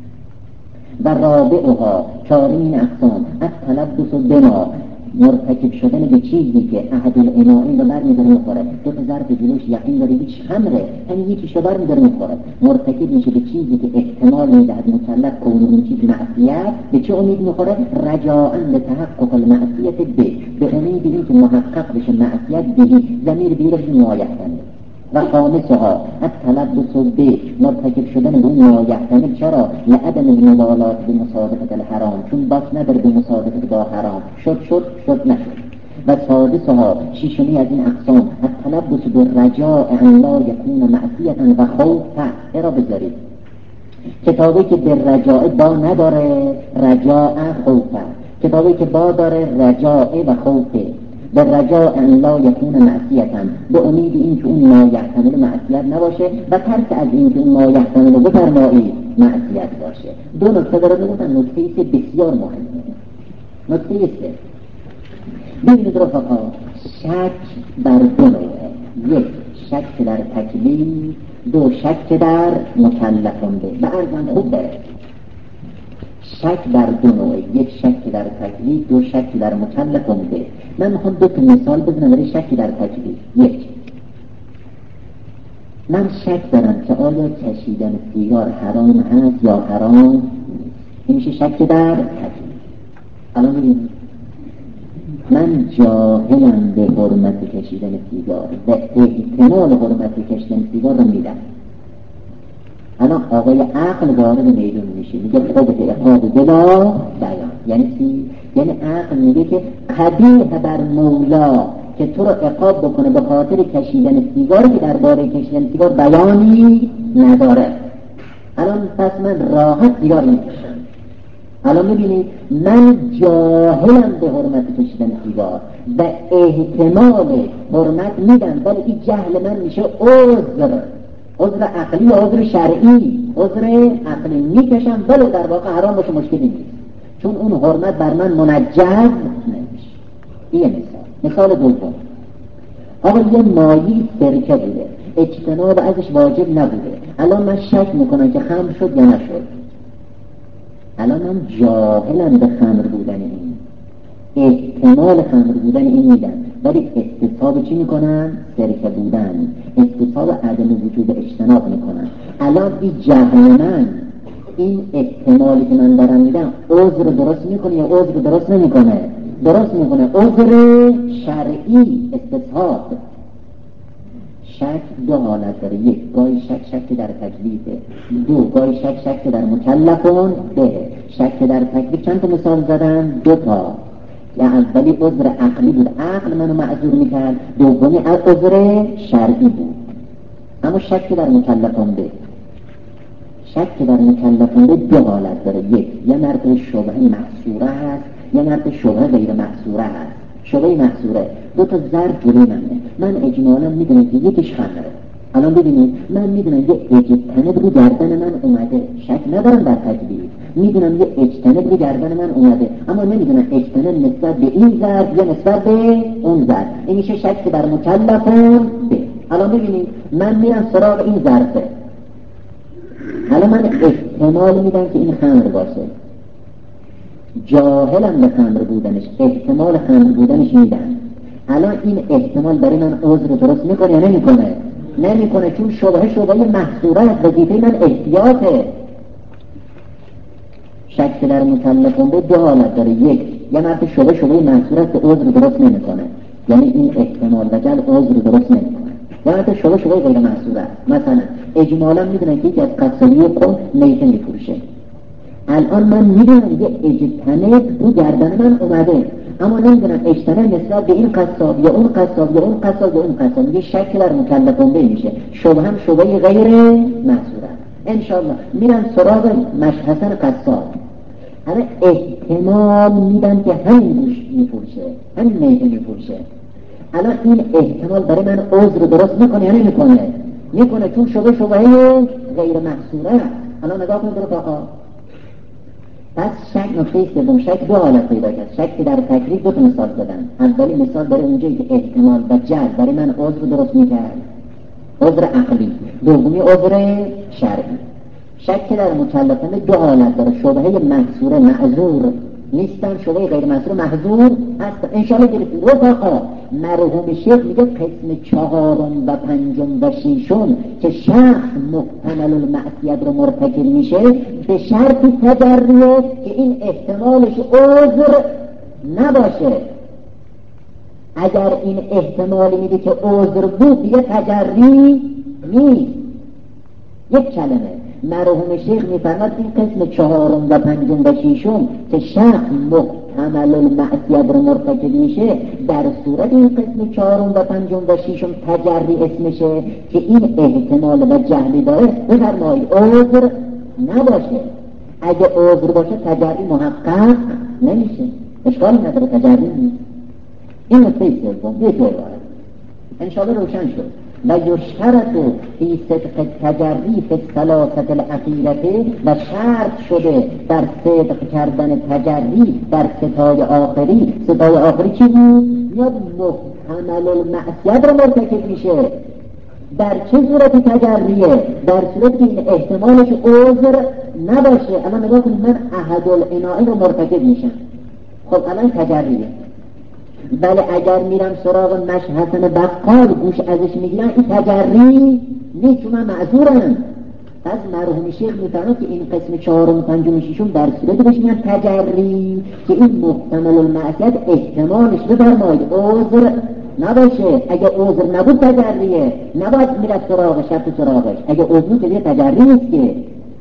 و رابعها چهارمین این اقسام التلبس بما مرتکب شدن به چیزی که احد الانائین رو برمی‌داره می‌خوره. دو تا ظرف جلوش یقین داره هیچ خمره، یعنی یکیش رو برمی‌داره می‌خوره، مرتکب میشه به چیزی که احتمال میدهد مکلف کنه اون چیز معصیت. به چه امید می‌خوره؟ رجاءً لتحقق المعصیت به امید اینکه محقق بشه معصیت بهی، ضمیر بهی رو مایحتمل. و خامسها التلبس به مرتکب شدن به اون مایحتمل. چرا؟ لعدم المبالات به مصادفه الحرام، چون باس نداره به مصادفه با حرام، شد نشد. و سادسها شیشمی از این اقسام التلبس به رجاء ان لا یکون معصیتا و خوفا را بذارید. کتابی که به رجاء با نداره رجاء خوفا، کتابی که با داره رجاء و خوفه. به رجاء ان لا یکون معصیتا، به امید این که اون ما یحتمل معصیت نباشه و ترس از این که اون ما یحتمل بفرمایی معصیت باشه. دو نکته داره میگن، نکته سه بسیار مهمه. نکته سه ببینید رفقا، شک بر دو نوعه، یک شک در تکلیف، دو شک در مکلفون به ارزم خوب داره. شک بر دو نوعه، یک شک در تکلیف، دو شک در مکلفون به. من میخوام دو تا مثال بزنم برای شک در تکلیف. یک، من شک دارم که آیا کشیدن سیگار حرام هست یا حرام. این میشه شک در تکلیف. الان ببینید، من جاهلم به حرمت کشیدن سیگار و احتمال حرمت کشیدن سیگار رو میدم. الان آقای عقل وارد میدون میشه، میگه خودت اقاد بلا بیان. یعنی چی؟ یعنی عقل میگه که قبیح بر مولا که تو رو عقاب بکنه به خاطر کشیدن سیگار که درباره کشیدن سیگار بیانی نداره. الان پس من راحت سیگار میکشم. الان میبینید من جاهلم به حرمت کشیدن سیگار و احتمال حرمت میدم، ولی این جهل من میشه عذر عقلی و عذر شرعی. عذر عقلی میکشم ولی در واقع حرام باشه مشکلی نیست، چون اون حرمت بر من منجز نمیشه. این مثال دوم، آقا یه مایی سرکه بوده، اجتناب ازش واجب نبوده، الان من شک میکنم که خمر شد یا نشد. الان من جاهلم به خمر بودن این، احتمال خمر بودن این میدم، ولی استصحاب چی میکنن؟ سرکه بودن، استصحاب عدم وجود اجتناب میکنن. الان این جهل من، این احتمالی که من دارم میدم عذر درست میکنه یا عذر درست نمیکنه؟ درست میکنه. عذر شرعی استصحاب. شک دو حالت داره، یک گاهی شک در تکلیفه، دو گاهی شک در مکلفون به. شک در تکلیف چند تا مثال زدن؟ دو تا. یا اولی عذر عقلی بود، عقل منو معذور میکرد، دومی عذر شرعی بود. اما شک در مکلفون به، شک در مکلفون به دو حالت داره، یک یه مرد شبهه محصوره هست، یه مرد شبهه غیر محصوره هست. شبهه محصوره دو تا ضرب جلوی من اجمالا میدونم که یکیش خمره. الان ببینید من میدونم یه اجتنب رو گردن من اومده، شک ندارم در تکلیف، میدونم یه اجتنب رو گردن من اومده، اما نمیدونم اجتنب نسبت به این ضرب یا نسبت به اون ضرب. این میشه شک در مکلفون به. الان ببینید من میرم سراغ این ضربه، الان من احتمال میدم که این خمر باشه، جاهلم به خمر بودنش، احتمال خمر بودنش میدم. الان این احتمال برای من عذر درست میکنه یا نمیکنه؟ نمیکنه، چون شبهه محصوره است. وظیفه من احتیاطه. شک در مکلفون به دو حالت داره، یک یه مرد شبهه محصوره است که عذر درست نمیکنه، یعنی این احتمال و جل عذر درست نمیکنه. یا حتی شبه غیر محصوره. مثلا اجمالا میدونن که یکی از قصابی قوم میته میفروشه، الان من میدونم یه اجتنب تو گردن من اومده، اما نمیدونم اجتنب نسبت به این قصاب یا اون قصاب یا اون قصاب یا اون قصاب، یه شک در مکلفنده میشه، شبه هم شبه غیر محصوره. انشاءالله میرن سراغ مشحسن قصاب، اما احتمال میدن که همین گوش میفروشه، همین میته میفروشه. الان این احتمال برای من عذر درست میکنه یا نمیکنه؟ میکنه، چون شبه غیر محصوره. الان نگاه کنید رو آقا، پس شک نکته سوم، شک دو حالت پیدا کرد. شک که در تکلیف دو تا مثال دادن. اولی مثال برای اونجایی که احتمال و جهل برای من عذر درست میکرد، عذر عقلی. دومی عذر شرعی. شک که در مکلفنده دو حالت داره، شبهه محصوره معذور نیستن، شبهه غیر محصور محذور هست. انشاءالله گرفتیم. رفقا مرحوم شیخ میگه قسم 4 و 5 و 6 که شخص محتمل المعصیت رو مرتکب میشه به شرط تجریه که این احتمالش عذر نباشه. اگر این احتمالی میده که عذر بود دیگه تجری نیست. یک کلمه مرحوم شیخ میفرماد این قسم 4 و 5 و 6 که شخص محتمل المعصیت رو مرتکب میشه، در صورت این قسم 4 و 5 و 6 تجری اسمشه که این احتمال و جهلی داره بفرمایید عذر نباشه. اگه عذر باشه تجری محقق نمیشه، اشکالی نداره، تجری نیست. این نکته سوم بیتوی انشاءالله روشن شد. و یشترط فی صدق تجری فی الثلاثه الاخیره، و شرط شده در صدق کردن تجری در ستای آخری. ستای آخری چی بود؟ یا محتمل المعصیت رو مرتکب میشه. در چه صورت تجریه؟ در صورت که این احتمالش عذر نباشه. الان نگاه کنید، من احد العنائی رو مرتکب میشم، خب الان تجریه. بله اگر میرم سراغ مشحسن بقال گوش ازش میگیرم، این تجری نیست، چون من معذورم. پس مرحوم شیخ میفرماد که این قسم 4 و 5 و 6 در صورت بهش میگن تجری که این محتمل المعصیت احتمالش بفرمایید عذر نباشه. اگه عذر نبود تجریه، نباید میرد سراغش، شرط سراغش. اگه عذر بود دیگه تجری نیست که.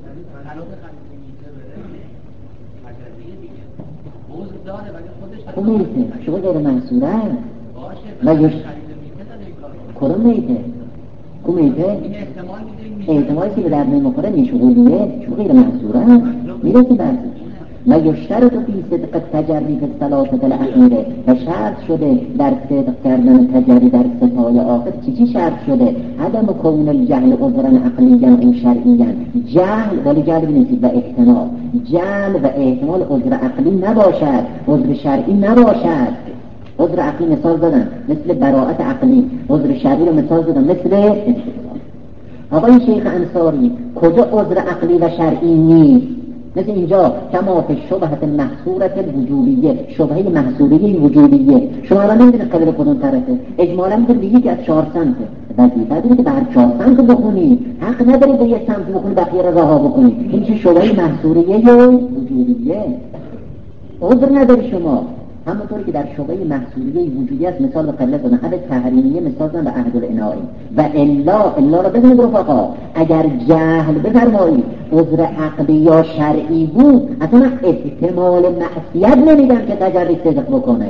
خب میرسه شما غیر منصوره و یوش کرم میده کو میده احتمالی که به درد نمیخوره میشغولیه، شما غیر منصوره میرسه برسه. و یشترط فی صدق تجری فی الثلاثه الاخیره، و شرط شده در صدق کردن تجری در ستای آخر. چی شرط شده؟ عدم کون الجهل عذرا عقلیا او شرعیا. جهل ولی جهل نیست و احتمال، جهل و احتمال عذر عقلی نباشد، عذر شرعی نباشد. عذر عقلی مثال زدن مثل براءت عقلی، عذر شرعی رو مثال زدن مثل آقای شیخ انصاری. کجا عذر عقلی و شرعی نیست؟ مثل اینجا کما فی شبهه محصوره الوجوبیه، شبهه محصوره وجوبیه. شما الان نمیدونید قبل کدوم طرفه، اجمالا میگه یکی از 4 سمته، وظیفه داره که بر 4 سمت بخونی، حق نداری به یک سمت بخونی بقیه رو رها بکنی. این چه شبهه محصوره وجوبیه، عذر نداری شما. همونطوری که در شبهه محصولیه وجودی است مثال به قله زدن، عهد تحریمیه مثال زدن به عهد العنائی. و الا رو بزنید رفقا، اگر جهل بفرمایید عذر عقلی یا شرعی بود، اصلا احتمال معصیت نمیدن که تجری صدق بکنه.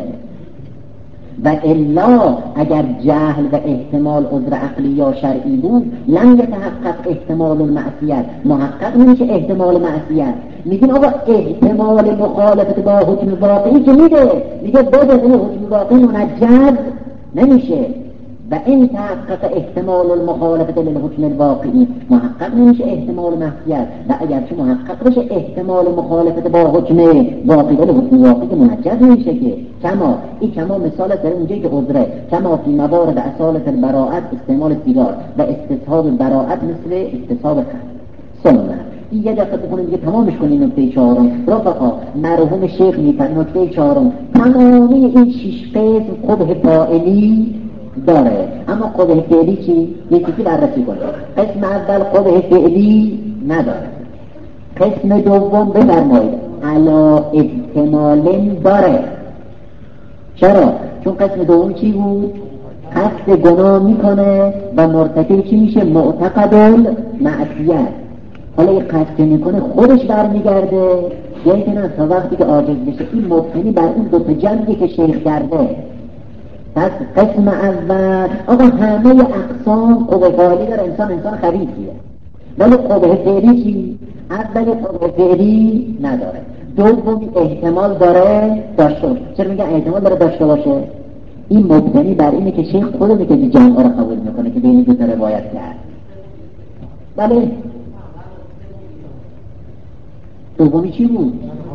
و الا اگر جهل و احتمال عذر عقلی یا شرعی بود، لم یتحقق احتمال المعصیت، محقق نمیشه احتمال معصیت. میگیم آقا احتمال مخالفت با حکم واقعی که میگه بده حکم واقعی منجز نمیشه. و این تحقق احتمال المخالفت للحکم الواقعی، محقق نمیشه احتمال معصیت. و اگر چه محقق بشه احتمال مخالفت با حکم واقعی للحکم واقعی منجز نمیشه که. کما مثال در اونجایی که عذره، کما فی موارد اصالت البراءت استعمال سیگار و استصحاب براءت مثل استصحاب سنت. یه دفعه بخونیم دیگه تمامش کنیم. نکته 4 رفقا مرحوم شیخ میفرماید نکته 4 تمامی این 6 قسم قبح فاعلی داره، اما قبح فعلی چی؟ یکی بررسی کنیم. قسم اول قبح فعلی نداره. قسم دوم بفرمایید علا احتمال داره. چرا؟ چون قسم دوم چی بود؟ قصد گناه میکنه و مرتکب چی میشه؟ معتقد معصیت. حالا یه قصد میکنه خودش برمیگرده یا اینکه نه تا وقتی که عاجز بشه. این مبتنی بر اون دو تا جنبی که شیخ کرده. پس قسم اول آقا همه اقسام قوه فعلی داره، انسان خبیثیه، ولی قوه فعلی چی؟ اولی قوه فعلی نداره، دومی احتمال داره داشته باشه. چرا میگن احتمال داره داشته باشه؟ این مبتنی بر اینه که شیخ خودمه که جمعه رو قبول میکنه که بین دو تا روایت کرد. بله دومی چی بود؟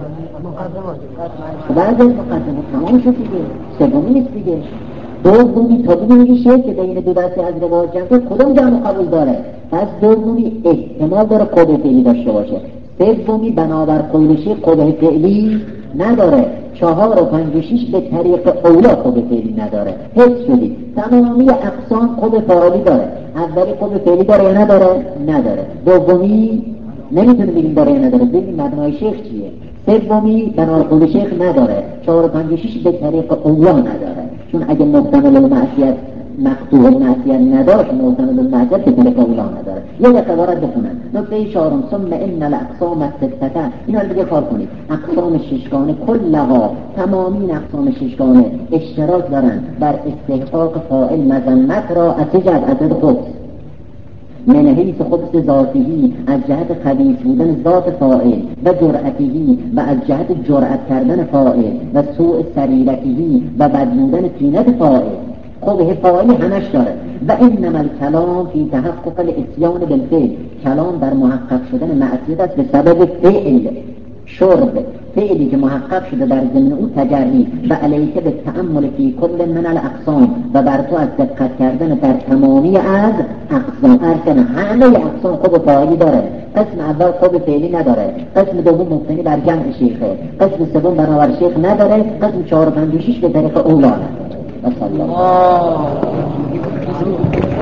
بعد از مقدمه تمام شد دیگه، سومی نیست دیگه. دومی تا ببینید شیخ که بین دو دسته از روایت جمع کدوم جمع قبول داره. پس دومی احتمال داره قوه فعلی داشته باشه، سومی بنابر قول شیخ قوه فعلی نداره، 4 و 5 و 6 به طریق اولا قوه فعلی نداره. حس شدید تمامی اقسام قوه فعلی داره. اولی قوه فعلی داره یا نداره. دومی نمیتونه بگیم داره یا نداره، ببین مبنای شیخ چیه. سومی بنابر قول شیخ نداره، 4 و 5 و 6 به طریق اولا نداره، چون اگه محتمل المعصیت مقطوع المعصیت نداره، محتمل المعصیت به طریق اولا نداره. یه عبارت بخونن نکته 4 ثم ان الاقسام السته. اینو دیگه کار کنید. اقسام ششگانه کلها، تمامی اقسام ششگانه اشتراک دارن بر استحقاق فاعل مذمت را از جهت خود، من حیث خبث ذاتی، از جهت خبیث بودن ذات فاعل، و جرأتی، و از جهت جرأت کردن فاعل، و سوء سریرتی، و بد بودن طینت فاعل. قبح فاعل همش داره. و انما الکلام فی تحقق الاتیان بالفعل، کلام در محقق شدن معصیت است به سبب فعل شرب، فعلی که محقق شده در ضمن اون تجری. و علیک به تأمل فی کل من الاقسام، و بر تو از دقت کردن در تمامی از اقسام. ارکن همه اقسام قبح فاعلی داره. قسم اول قبح فعلی نداره، قسم دوم مبتنی بر جمع شیخه، قسم سوم بنابر شیخ نداره، قسم 4 و 5 و 6 به طریق اولا نداره. و صلی الله